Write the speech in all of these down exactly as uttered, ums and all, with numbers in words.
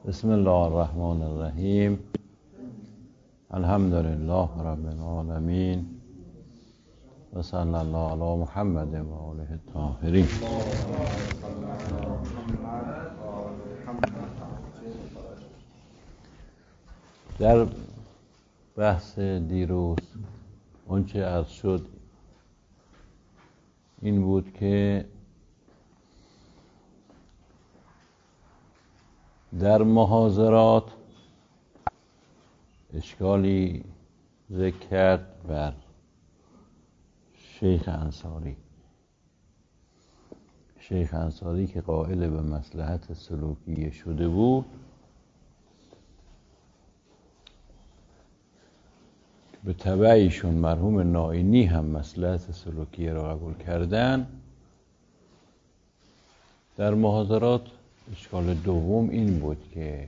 بسم الله الرحمن الرحیم. الحمد لله رب العالمین و صلی الله علی محمد و آله الطاهرین. در بحث دیروز آنچه عرض شد این بود که در محاضرات اشکالی ذکر کرد بر شیخ انصاری شیخ انصاری که قائل به مصلحت سلوکیه شده بود، به تبع ایشون مرحوم نائینی هم مصلحت سلوکیه را قبول کردن. در محاضرات اشکال دوم این بود که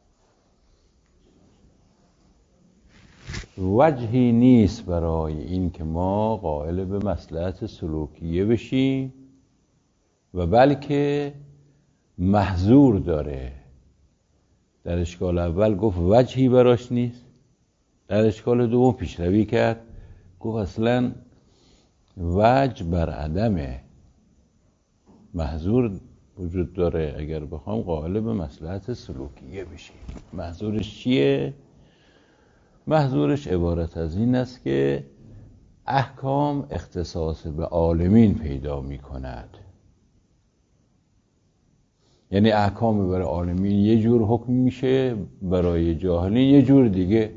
وجهی نیست برای این که ما قائل به مصلحت سلوکیه بشیم و بلکه محظور داره. در اشکال اول گفت وجهی براش نیست، در اشکال دوم پیشروی کرد گفت اصلا وجه بر عدمه، محظور وجود داره اگر بخوام قائل به مصلحت سلوکیه بشیم. محظورش چیه؟ محظورش عبارت از این است که احکام اختصاص به عالمین پیدا می کند، یعنی احکام برای عالمین یه جور حکم میشه، برای جاهلین یه جور دیگه.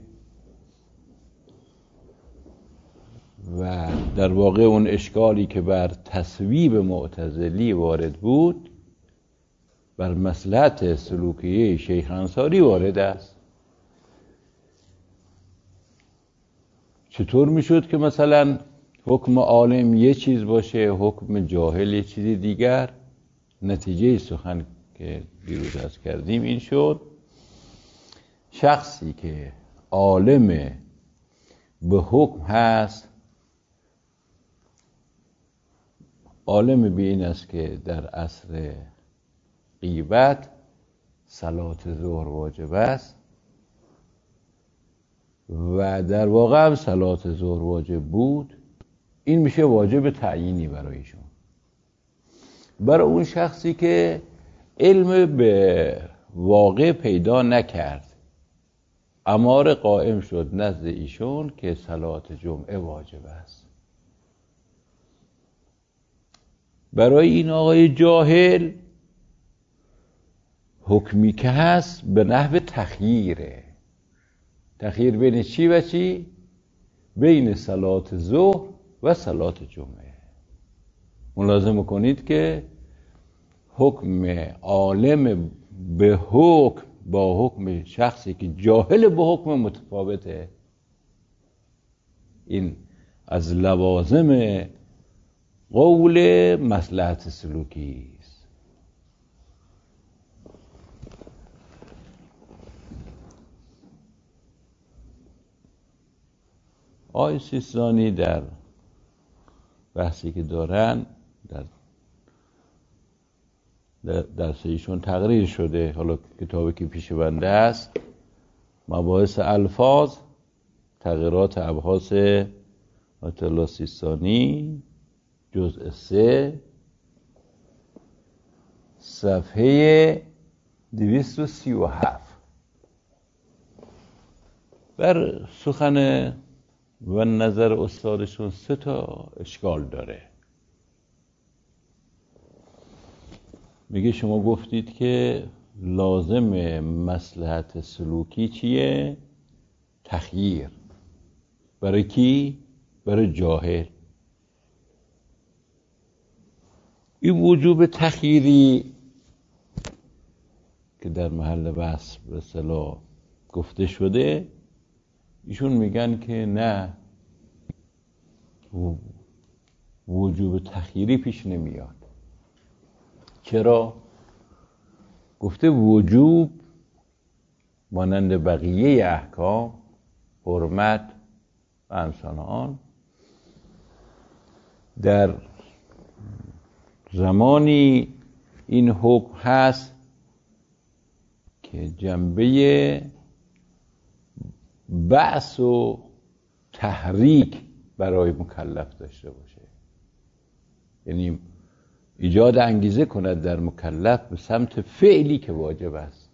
و در واقع اون اشکالی که بر تصویب معتزلی وارد بود بر مصلحت سلوکیه شیخ انصاری وارد است. چطور میشد که مثلا حکم عالم یه چیز باشه، حکم جاهل یه چیز دیگر؟ نتیجه سخن که دیروز عرض کردیم این شد شخصی که عالم به حکم هست، عالم به این است که در عصر غیبت صلات ظهر واجب است و در واقع هم صلات ظهر واجب بود، این میشه واجب تعیینی برایشون. برای اون شخصی که علم به واقع پیدا نکرد، امار قائم شد نزد ایشون که صلات جمعه واجب است. برای این آقای جاهل حکمی که هست به نحو تخییره. تخییر بین چی و چی؟ بین صلات ظهر و صلات جمعه. ملاحظه کنید که حکم عالم به حکم با حکم شخصی که جاهل به حکم متفاوته. این از لوازم قول مصلحت سلوکی است. آقای سیستانی در بحثی که دارن در درس ایشون تقریر شده، حالا کتابی که پیش بنده است، مباحث الفاظ تغییرات ابحاث آیت الله سیستانی، جزء سه، صفحه دویست و سی و هفت. بر سخن و نظر استادشون سه تا اشکال داره. میگه شما گفتید که لازم مصلحت سلوکی چیه؟ تخییر. برای کی؟ برای جاهل. این وجوب تخییری که در محل بحث به اصطلاح گفته شده، ایشون میگن که نه، وجوب تخییری پیش نمیاد. چرا؟ گفته وجوب مانند بقیه احکام، حرمت و امثال آن، در زمانی این حکم هست که جنبه بعث و تحریک برای مکلف داشته باشه، یعنی ایجاد انگیزه کند در مکلف به سمت فعلی که واجب است.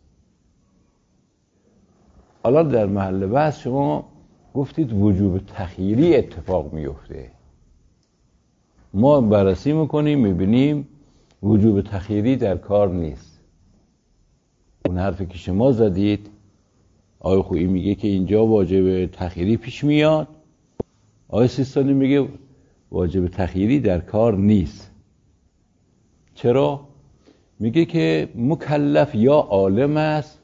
الان در محل بحث شما گفتید وجوب تخییری اتفاق میفته، ما بررسی میکنیم میبینیم وجوب تخییری در کار نیست. اون حرفی که شما زدید آقای خویی میگه که اینجا واجب تخییری پیش میاد، آقای سیستانی میگه واجب تخییری در کار نیست. چرا؟ میگه که مکلف یا عالم است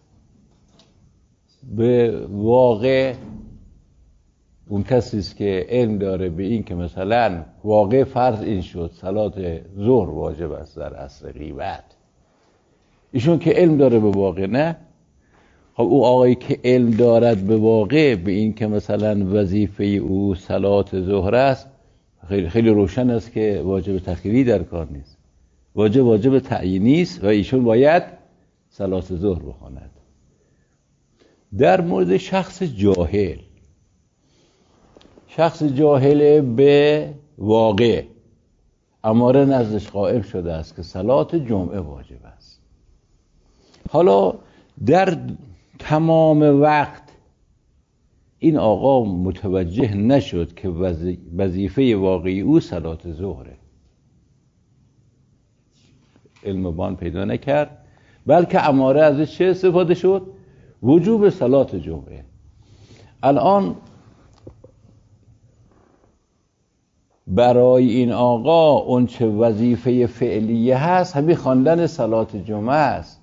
به واقع، اون کسی است که علم داره به این که مثلا واقع فرض این شد صلات ظهر واجب است در عصر غیبت، ایشون که علم داره به واقع نه. خب او آقایی که علم دارد به واقع به این که مثلا وظیفه او صلات ظهر است، خیلی خیلی روشن است که واجب تخییری در کار نیست، واجب واجب تعیینی است و ایشون باید صلات ظهر بخواند. در مورد شخص جاهل، شخص جاهل به واقع اماره نزدش قائم شده است که صلات جمعه واجب است. حالا در تمام وقت این آقا متوجه نشد که وظیفه واقعی او صلات ظهره، علم بان پیدا نکرد، بلکه اماره ازش چه استفاده شد؟ وجوب صلات جمعه. الان برای این آقا اون چه وظیفه فعلیه هست همین خواندن صلات جمعه است.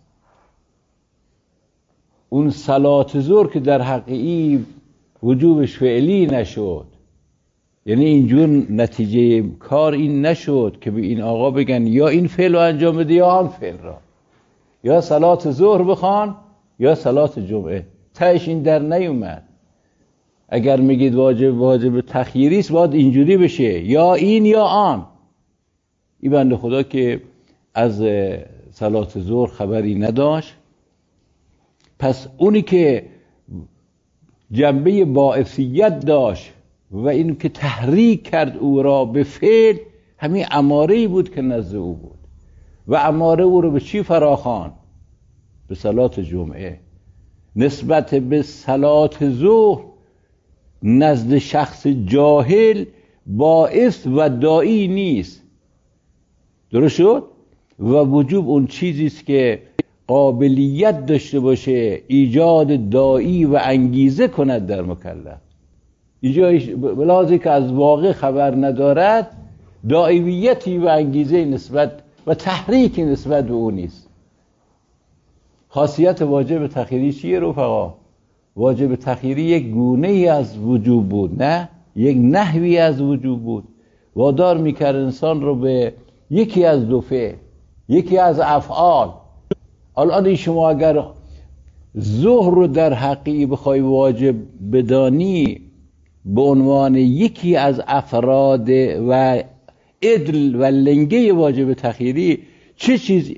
اون صلات ظهر که در حقیقی وجوبش فعلی نشد، یعنی اینجور نتیجه کار این نشد که به این آقا بگن یا این فعل رو انجام بده یا آن فعل را، یا صلات ظهر بخوان یا صلات جمعه. تهش این در نیومد. اگر میگید واجب واجب تخییری است باید اینجوری بشه، یا این یا آن. این بنده خدا که از صلات ظهر خبری نداشت، پس اونی که جنبه باعثیت داشت و این که تحریک کرد او را به فعل، همین اماره‌ای بود که نزد او بود و اماره او رو به چی فراخوان؟ به صلات جمعه. نسبت به صلات ظهر نزد شخص جاهل باعث و داعی نیست. درست شد؟ و وجوب اون چیزی است که قابلیت داشته باشه ایجاد داعی و انگیزه کند در مکلف. اینجا بلازی که از واقع خبر ندارد، داعیویتی و انگیزه نسبت و تحریکی نسبت به او نیست. خاصیت واجب تخییری چیه رفقا؟ واجب تخییری یک گونه ای از وجوب بود، نه یک نحوی از وجوب بود. وادار میکرد انسان رو به یکی از دو فعل، یکی از افعال. الان شما اگر ظهر رو در حقیقی بخوای واجب بدانی به عنوان یکی از افراد و عدل و لنگه واجب تخییری، چه چیزی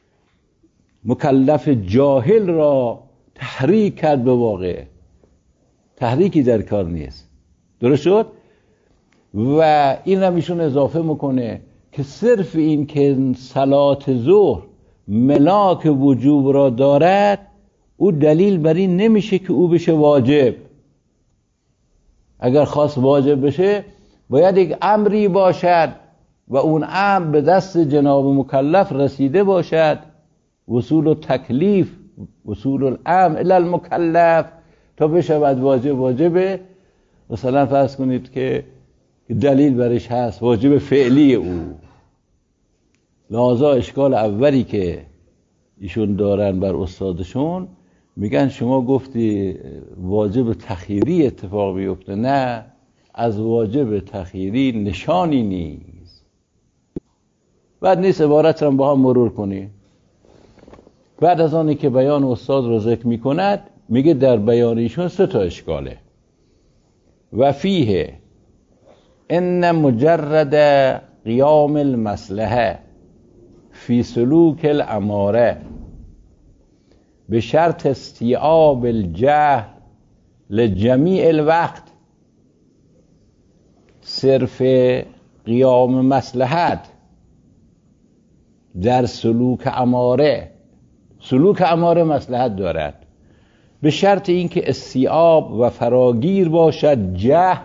مکلف جاهل را تحریک کرد به واقع؟ تحریکی در کار نیست. درست شد؟ و این هم ایشون اضافه میکنه که صرف این که صلات ظهر ملاک وجوب را دارد، او دلیل بر این نمیشه که او بشه واجب. اگر خواست واجب بشه باید یک امری باشد و اون امر به دست جناب مکلف رسیده باشد، وصول و تکلیف، وصول الامر الی المکلف تا بشود واجب. واجبه مثلا فرض کنید که دلیل برش هست، واجب فعلی او. لحاظا اشکال اولی که ایشون دارن بر استادشون، میگن شما گفتی واجب تخییری اتفاق بیفته، نه، از واجب تخییری نشانی نیست. بعد نیست عبارت رو با هم مرور کنی. بعد از آنی که بیان استاد رو ذکر میکند میگه در بیان ایشون سه تا اشکاله. و فیه ان مجرد قیام المصلحه فی سلوک الاماره به شرط استیعاب الجهل لجمیع الوقت. صرف قیام مصلحت در سلوک اماره، سلوک اماره مصلحت دارد، به شرط اینکه استیعاب و فراگیر باشد جهل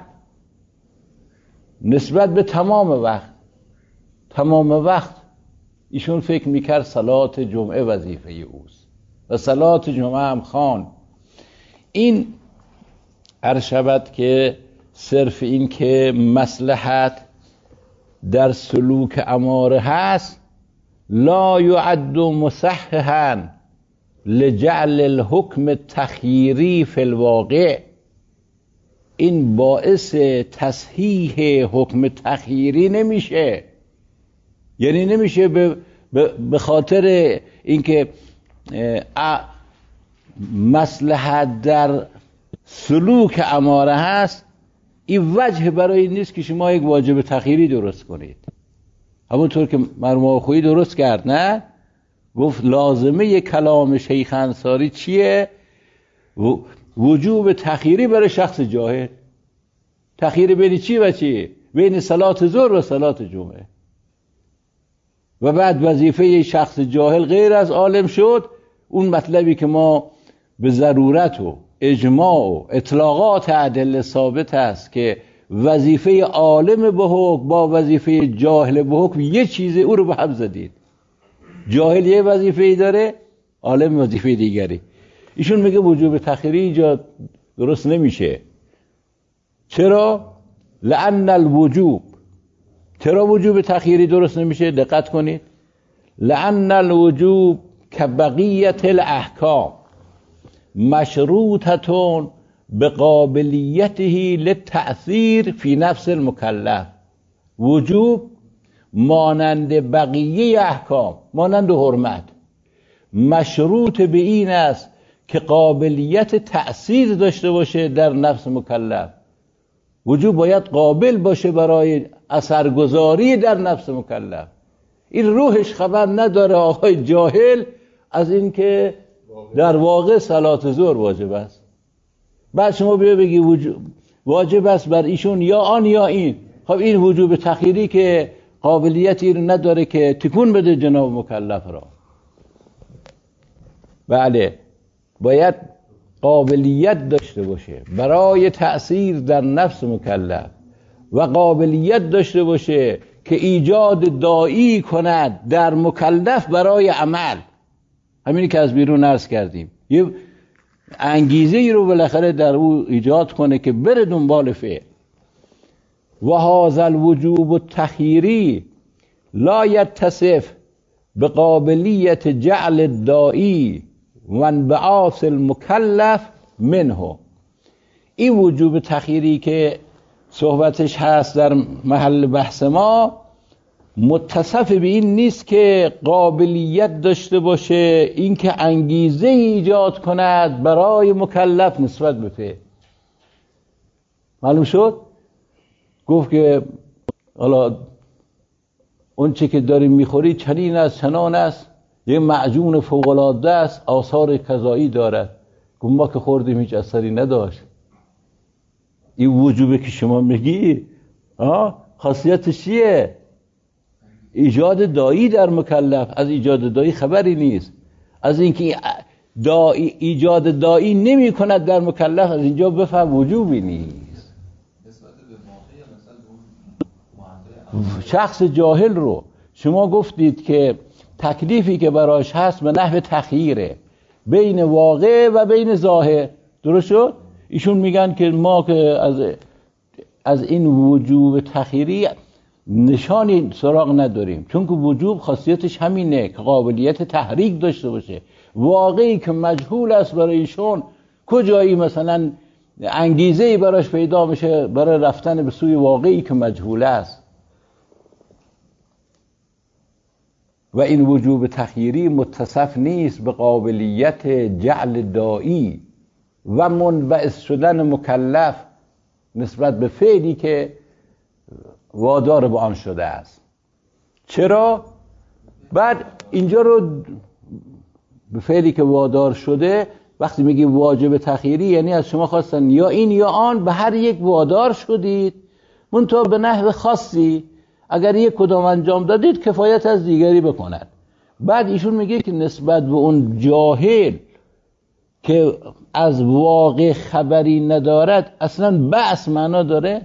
نسبت به تمام وقت. تمام وقت ایشون فکر میکرد صلات جمعه وظیفه اوست و صلات جمعه هم خوان. این عرض شود که صرف این که مصلحت در سلوک اماره هست لا یعد مصححا لجعل الحکم التخییری فی الواقع. این باعث تصحیح حکم تخییری نمیشه، یعنی نمیشه به به خاطر اینکه مصلحت در سلوک اماره هست این وجه برای این نیست که شما یک واجب تخییری درست کنید. همونطور که مرحوم آقاخویی درست کرد، نه گفت لازمه کلام شیخ انصاری چیه؟ وجوب تخییری برای شخص جاهل. تخییری بین چی و چی؟ بین صلات ظهر و صلات جمعه. و بعد وظیفه شخص جاهل غیر از عالم شد اون مطلبی که ما به ضرورت و اجماع و اطلاقات ادله ثابت است که وظیفه عالم به حکم با وظیفه جاهل به حکم یه چیزه، او رو به هم زدید. جاهل یه وظیفه‌ای داره، عالم وظیفه دیگری. ایشون میگه وجوب تخییری ایجاد درست نمیشه. چرا؟ لأن الوجوب، چرا وجوب تخییری درست نمیشه؟ دقت کنید. لأن الوجوب کبقیت الاحکام مشروطتون بقابلیته للتأثیر فی نفس المکلف. وجوب مانند بقیه احکام، مانند حرمت، مشروط به این است که قابلیت تأثیر داشته باشه در نفس مکلف. وجوب باید قابل باشه برای اثرگذاری در نفس مکلف. این روحش خبر نداره آقای جاهل از این که در واقع صلات ظهر واجب است. بعد شما بیا بگی وجوب واجب است بر ایشون یا آن یا این. خب این وجوب تخییری که قابلیتی رو نداره که تکون بده جناب مکلف را. بله، باید قابلیت داشته باشه برای تأثیر در نفس مکلف و قابلیت داشته باشه که ایجاد داعی کند در مکلف برای عمل. همینی که از بیرون عرض کردیم، یه انگیزه ای رو بالاخره در او ایجاد کنه که بره دنبال فعل. و هذا الوجوب التخییری لا یتصف بقابلیت جعل الداعی و انبعاث المکلف منه. این وجوب تخییری که صحبتش هست در محل بحث ما متصف به این نیست که قابلیت داشته باشه این که انگیزه ایجاد کند برای مکلف نسبت به فعل. معلوم شد؟ گفت که حالا اون چه که داری میخوری چنین است چنان است، یه معجون فوق‌العاده است، آثار قضایی دارد. گفت ما که خوردیم هیچ اثری نداشت. این وجوبه که شما میگی خاصیتش چیه؟ ایجاد داعی در مکلف. از ایجاد داعی خبری نیست. از اینکه داعی ایجاد داعی نمی کند در مکلف، از اینجا بفهم وجوبی نیست. شخص جاهل رو شما گفتید که تکلیفی که براش هست به نحو تخییره بین واقع و بین ظاهر. درست شد؟ ایشون میگن که ما که از از این وجوب تخییری نشانی سراغ نداریم، چون که وجوب خاصیتش همینه که قابلیت تحریک داشته باشه. واقعی که مجهول است برای ایشون، کجایی مثلا انگیزه‌ای براش پیدا میشه برای رفتن به سوی واقعی که مجهول است. و این وجوب تخییری متصف نیست به قابلیت جعل داعی و منبعث شدن مکلف نسبت به فعلی که وادار به آن شده است. چرا؟ بعد اینجا رو به فعلی که وادار شده، وقتی میگی واجب تخییری یعنی از شما خواستن یا این یا آن، به هر یک وادار شدید، منتها به نحو خاصی. اگر یک کدام انجام دادید کفایت از دیگری بکند. بعد ایشون میگه که نسبت به اون جاهل که از واقع خبری ندارد اصلا بأس معنا داره؟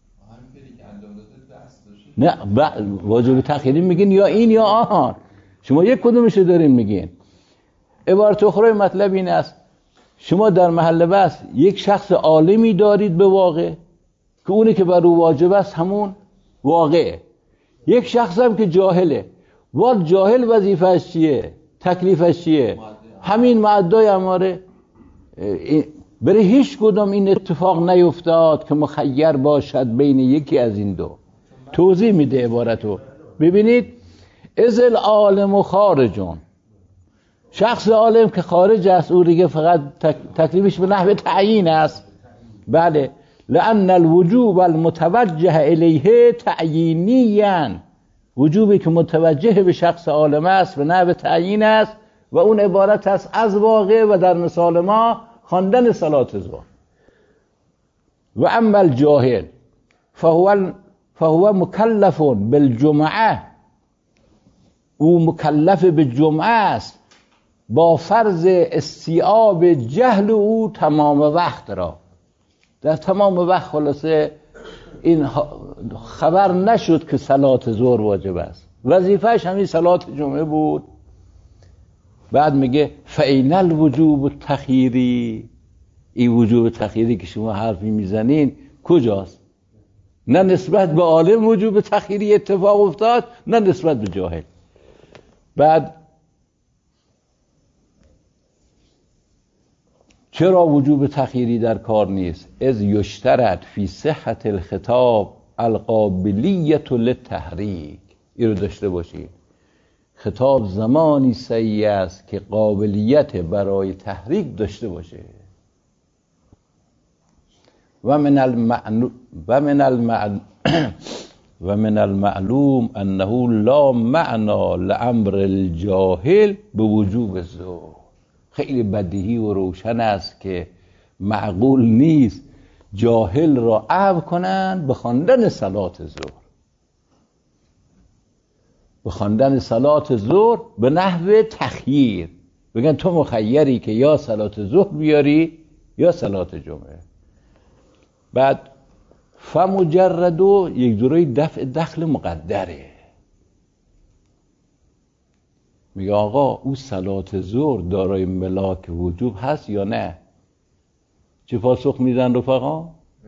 نه، واجب تخییری میگین یا این یا آن، شما یک کدومش دارین میگین. عبارت اخرى مطلب این است شما در محل بحث یک شخص عالمی دارید به واقع که اونی که بر او واجب است همون واقعه، یک شخص هم که جاهله. وال جاهل وظیفه‌اش چیه؟ تکلیفش چیه؟ همین معدای اماره. برای هیچ کدوم این اتفاق نیفتاد که مخیر باشد بین یکی از این دو. توضیح میده عبارتو. ببینید، ازل عالم و خارجون، شخص عالم که خارج است او دیگه فقط تکلیفش به نحو تعیین است. بله، لأن الوجوب المتوجه الیه تعیینیاً، وجوبی که متوجه به شخص عالم است به نحو تعیین است و اون عبارت است از واقع و در مثال ما خواندن صلات ظهر. و اما الجاهل فهو فهو مکلف بالجمعه، او مکلف به جمعه است با فرض استیعاب جهل او تمام وقت را. در تمام وقت خلاصه این خبر نشد که صلات ظهر واجب است، وظیفهش همین صلات جمعه بود. بعد میگه فاین الوجوب التخییری، این وجوب تخییری که شما حرفی میزنین کجاست؟ نه نسبت به عالم وجوب تخییری اتفاق افتاد، نه نسبت به جاهل. بعد چرا وجوب تخییری در کار نیست؟ از یشترط فی صحت الخطاب القابلیت للتحریک. این رو داشته باشید، خطاب زمانی صحیح است که قابلیت برای تحریک داشته باشه. و من المعلوم و من المعلوم و من المعلوم انه لا معنی لامر الجاهل به وجوب الظهر. خیلی بدیهی و روشن است که معقول نیست جاهل را امر کنند به خواندن صلات ظهر، به خواندن صلات ظهر به نحو تخییر، بگن تو مخیری که یا صلات ظهر بیاری یا صلات جمعه. بعد فمجرد و یک جوری دفع دخل مقدره. میگه آقا او صلات ظهر دارای ملاک وجوب هست یا نه؟ چه پاسخ میدن رفقا؟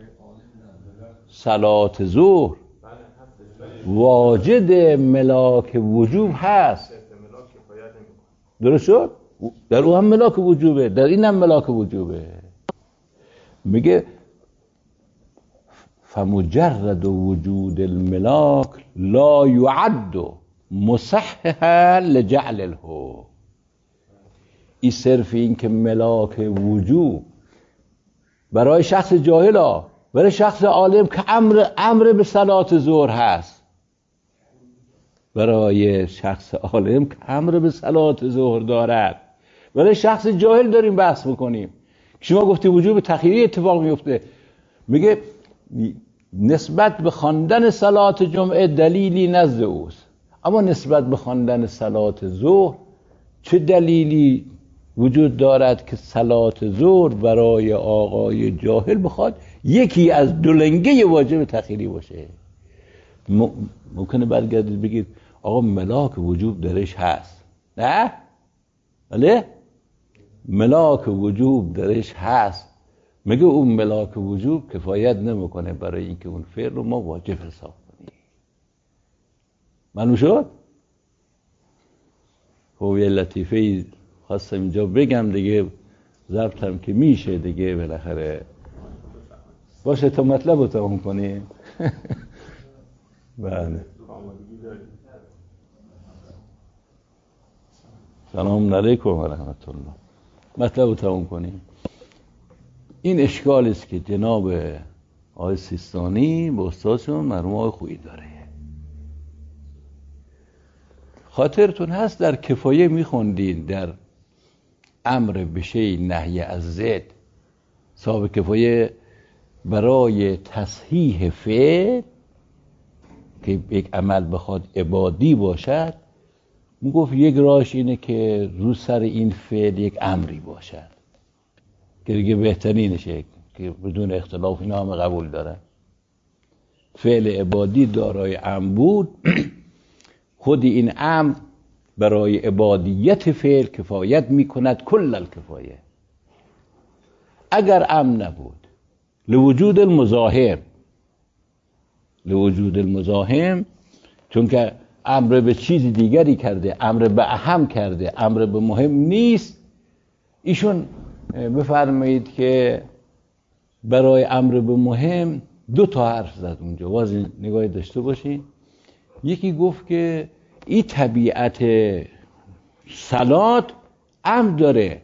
صلات ظهر واجد ملاک وجوب هست. درست شد؟ در او هم ملاک وجوبه، در این هم ملاک وجوبه. میگه فمجرد وجود الملاک لا يعد مصححا لجعل الحکم. این صرف این که ملاک وجوب برای شخص جاهل ها، برای شخص عالم که امر امر به صلات ظهر هست، برای شخص عالم که امر به صلات ظهر دارد، برای شخص جاهل داریم بحث میکنیم. شما گفتی وجوب تخییری اتفاق میفته، میگه نسبت به خواندن صلات جمعه دلیلی نزد اوست، اما نسبت به خواندن صلات ظهر چه دلیلی وجود دارد که صلات ظهر برای آقای جاهل بخواد یکی از دولنگه واجب تخییری باشه؟ ممکنه برگردید بگید آقا ملاک وجوب درش هست. نه؟ بله؟ ملاک وجوب درش هست. میگه اون ملاک وجوب کفایت نمیکنه برای اینکه اون فعل رو ما واجب حساب کنیم. معلوم شد؟ خب یه لطیفه خواستم اینجا بگم دیگه، ضبطم که میشه دیگه بالاخره باشه تا مطلب رو تمام کنیم. بله. سلام علیکم و رحمت الله. مطلب رو تمام کنیم. این اشکال است که جناب آقای سیستانی به استادشون مرحوم آقای خویی داره. خاطرتون هست در کفایه میخوندین در امر به شیء نهی از ضد صاحب کفایه برای تصحیح فعل که یک عمل بخواد عبادی باشد، میگفت یک راهش اینه که رو سر این فعل یک امری باشد که دیگه بهترینشه که بدون اختلاف اینا همه قبول دارن. فعل عبادی دارای امر بود، خود این امر برای عبادیت فعل کفایت میکند کل الکفایه. اگر امر نبود لوجود المزاحم، لوجود المزاحم، چون که امر به چیز دیگری کرده، امر به اهم کرده، امر به مهم نیست، ایشون بفرمایید که برای امر به مهم دو تا حرف زد اونجا، واضح نگاهی داشته باشین. یکی گفت که این طبیعت صلات امر داره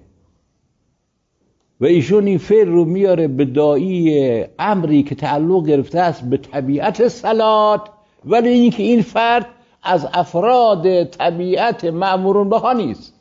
و ایشون این فعل رو میاره به داعی امری که تعلق گرفته است به طبیعت صلات، ولی اینکه این فرد از افراد طبیعت مأمورون بها نیست،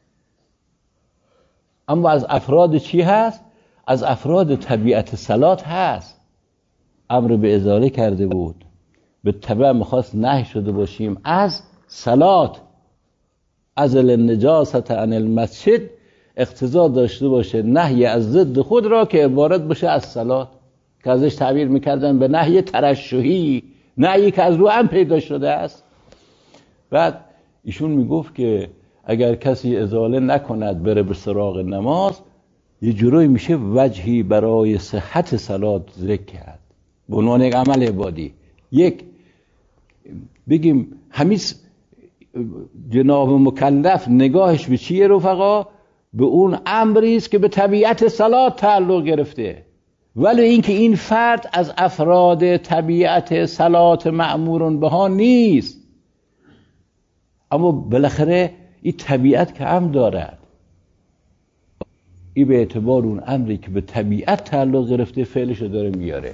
اما از افراد چی هست؟ از افراد طبیعت صلات هست. امر به ازاله کرده بود، به تبع میخواست نهی شده باشیم از صلات، از النجاست عن المسجد، اقتضا داشته باشه نهی از ضد خود را که عبارت باشه از صلات، که ازش تعبیر میکردن به نهی ترشحی، نهی که از رو هم پیدا شده است. بعد ایشون میگفت که اگر کسی ازاله نکند بره به سراغ نماز، یه جورایی میشه وجهی برای صحت صلات ذکر کرد به عنوان یک عمل عبادی. یک بگیم همین جناب مکلف نگاهش به چیه رفقا؟ به اون امری است که به طبیعت صلات تعلق گرفته، ولی اینکه این فرد از افراد طبیعت صلات مأمورون بها نیست، اما بالاخره این طبیعت که امر دارد، این به اعتبار اون امری که به طبیعت تعلق گرفته فعلشو داره میاره.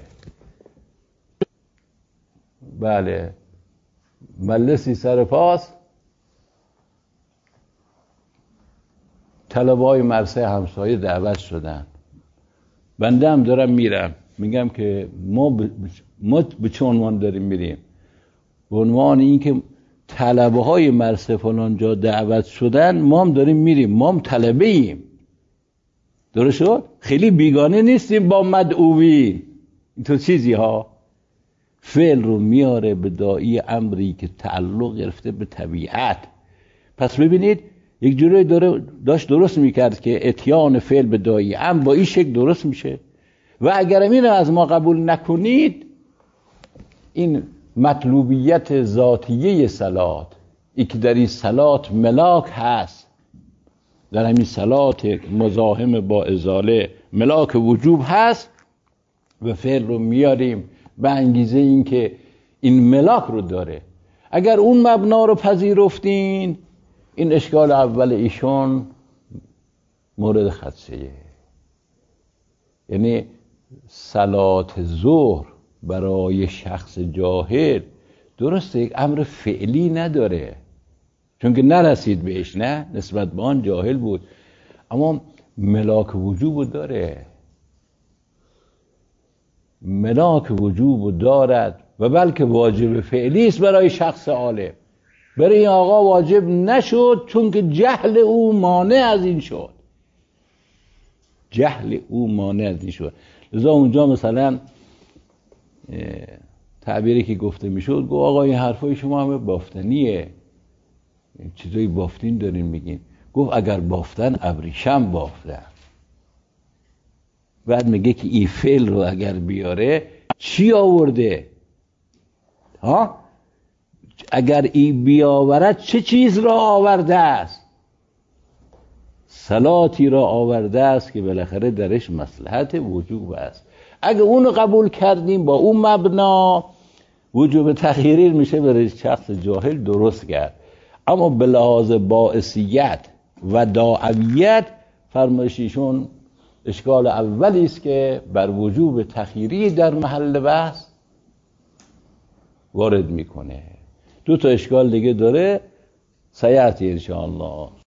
بله، ملسی سر پاس، طلبای مرسه همسایه دعوت شدن، بنده هم دارم میرم، میگم که ما ب... ما به چه عنوان داریم میریم؟ به عنوان این که طلبه های مرسه فلان جا دعوت شدن، ما هم داریم میریم، ما هم طلبه ایم. درست شد؟ خیلی بیگانه نیستیم با مدعوین. این تو چیزی ها فعل رو میاره به داعی امری که تعلق گرفته به طبیعت. پس ببینید یک جوری داره داشت درست میکرد که اتیان فعل به داعی امر با این شکل درست میشه. و اگر این از ما قبول نکنید، این مطلوبیت ذاتیه صلات، ای که در این صلات ملاک هست، در همین صلات مزاحم با ازاله ملاک وجوب هست، و فعل رو میاریم به انگیزه این که این ملاک رو داره. اگر اون مبنا رو پذیرفتین، این اشکال اول ایشون مورد خدشه‌ایه. یعنی صلات ظهر برای شخص جاهل درسته یک امر فعلی نداره، چون که نرسید بهش، نه نسبت به آن جاهل بود، اما ملاک وجوب داره، ملاک وجوب دارد و بلکه واجب فعلی است برای شخص عالم. برای این آقا واجب نشد چون که جهل او مانع از این شد، جهل او مانع از این شد. لذا اونجا مثلا تعبیری که گفته میشد، گفت آقا این حرفای شما همه بافتنیه، چیزایی بافتین دارین میگین. گفت اگر بافتن ابریشم بافتن. بعد میگه که این فعل رو اگر بیاره چی آورده؟ ها؟ اگر این بیاورد چه چیز را آورده است؟ صلاتی را آورده است که بالاخره درش مصلحت وجوب است. اگه اونو قبول کردیم با اون مبنا، وجوب تخییر میشه برای شخص جاهل درست کرد. اما به لحاظ باعثیت و داعویت فرمایشیشون اشکال اولی است که بر وجوب تخییری در محل بحث وارد میکنه. دو تا اشکال دیگه داره، سیأتی ان شاء الله.